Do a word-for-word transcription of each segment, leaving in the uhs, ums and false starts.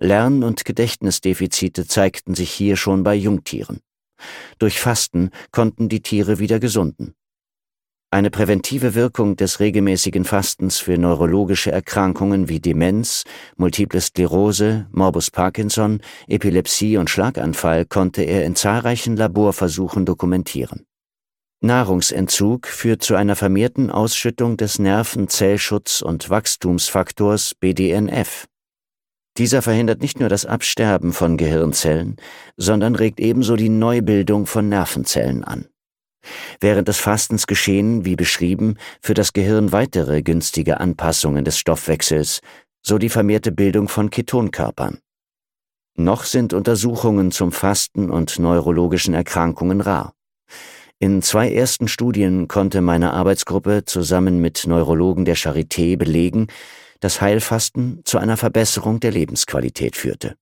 Lern- und Gedächtnisdefizite zeigten sich hier schon bei Jungtieren. Durch Fasten konnten die Tiere wieder gesunden. Eine präventive Wirkung des regelmäßigen Fastens für neurologische Erkrankungen wie Demenz, Multiple Sklerose, Morbus Parkinson, Epilepsie und Schlaganfall konnte er in zahlreichen Laborversuchen dokumentieren. Nahrungsentzug führt zu einer vermehrten Ausschüttung des Nervenzellschutz- und Wachstumsfaktors B D N F. Dieser verhindert nicht nur das Absterben von Gehirnzellen, sondern regt ebenso die Neubildung von Nervenzellen an. Während des Fastens geschehen, wie beschrieben, für das Gehirn weitere günstige Anpassungen des Stoffwechsels, so die vermehrte Bildung von Ketonkörpern. Noch sind Untersuchungen zum Fasten und neurologischen Erkrankungen rar. In zwei ersten Studien konnte meine Arbeitsgruppe zusammen mit Neurologen der Charité belegen, dass Heilfasten zu einer Verbesserung der Lebensqualität führte.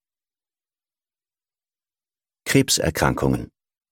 Krebserkrankungen.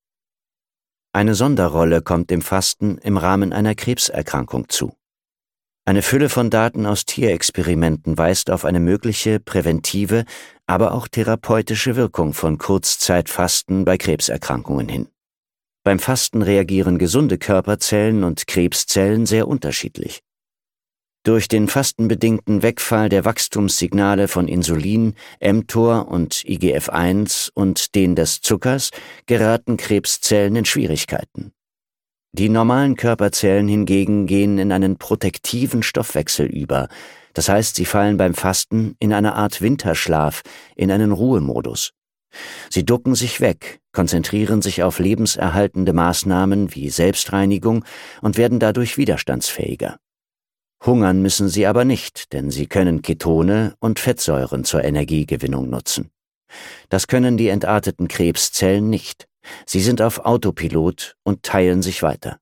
Eine Sonderrolle kommt dem Fasten im Rahmen einer Krebserkrankung zu. Eine Fülle von Daten aus Tierexperimenten weist auf eine mögliche präventive, aber auch therapeutische Wirkung von Kurzzeitfasten bei Krebserkrankungen hin. Beim Fasten reagieren gesunde Körperzellen und Krebszellen sehr unterschiedlich. Durch den fastenbedingten Wegfall der Wachstumssignale von Insulin, mTOR und I G F eins und den des Zuckers geraten Krebszellen in Schwierigkeiten. Die normalen Körperzellen hingegen gehen in einen protektiven Stoffwechsel über, das heißt, sie fallen beim Fasten in eine Art Winterschlaf, in einen Ruhemodus. Sie ducken sich weg, konzentrieren sich auf lebenserhaltende Maßnahmen wie Selbstreinigung und werden dadurch widerstandsfähiger. Hungern müssen sie aber nicht, denn sie können Ketone und Fettsäuren zur Energiegewinnung nutzen. Das können die entarteten Krebszellen nicht. Sie sind auf Autopilot und teilen sich weiter.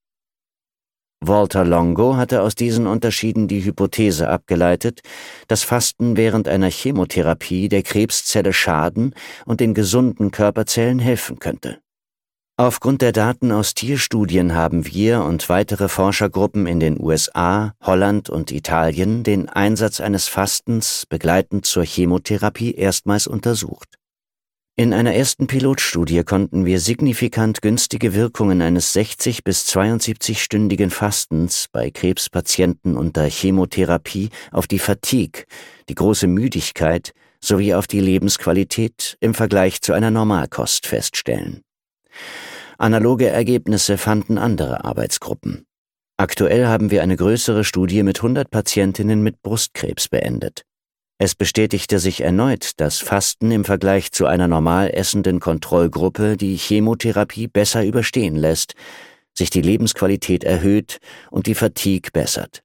Walter Longo hatte aus diesen Unterschieden die Hypothese abgeleitet, dass Fasten während einer Chemotherapie der Krebszelle schaden und den gesunden Körperzellen helfen könnte. Aufgrund der Daten aus Tierstudien haben wir und weitere Forschergruppen in den U S A, Holland und Italien den Einsatz eines Fastens begleitend zur Chemotherapie erstmals untersucht. In einer ersten Pilotstudie konnten wir signifikant günstige Wirkungen eines sechzig- bis zweiundsiebzig-stündigen Fastens bei Krebspatienten unter Chemotherapie auf die Fatigue, die große Müdigkeit sowie auf die Lebensqualität im Vergleich zu einer Normalkost feststellen. Analoge Ergebnisse fanden andere Arbeitsgruppen. Aktuell haben wir eine größere Studie mit hundert Patientinnen mit Brustkrebs beendet. Es bestätigte sich erneut, dass Fasten im Vergleich zu einer normal essenden Kontrollgruppe die Chemotherapie besser überstehen lässt, sich die Lebensqualität erhöht und die Fatigue bessert.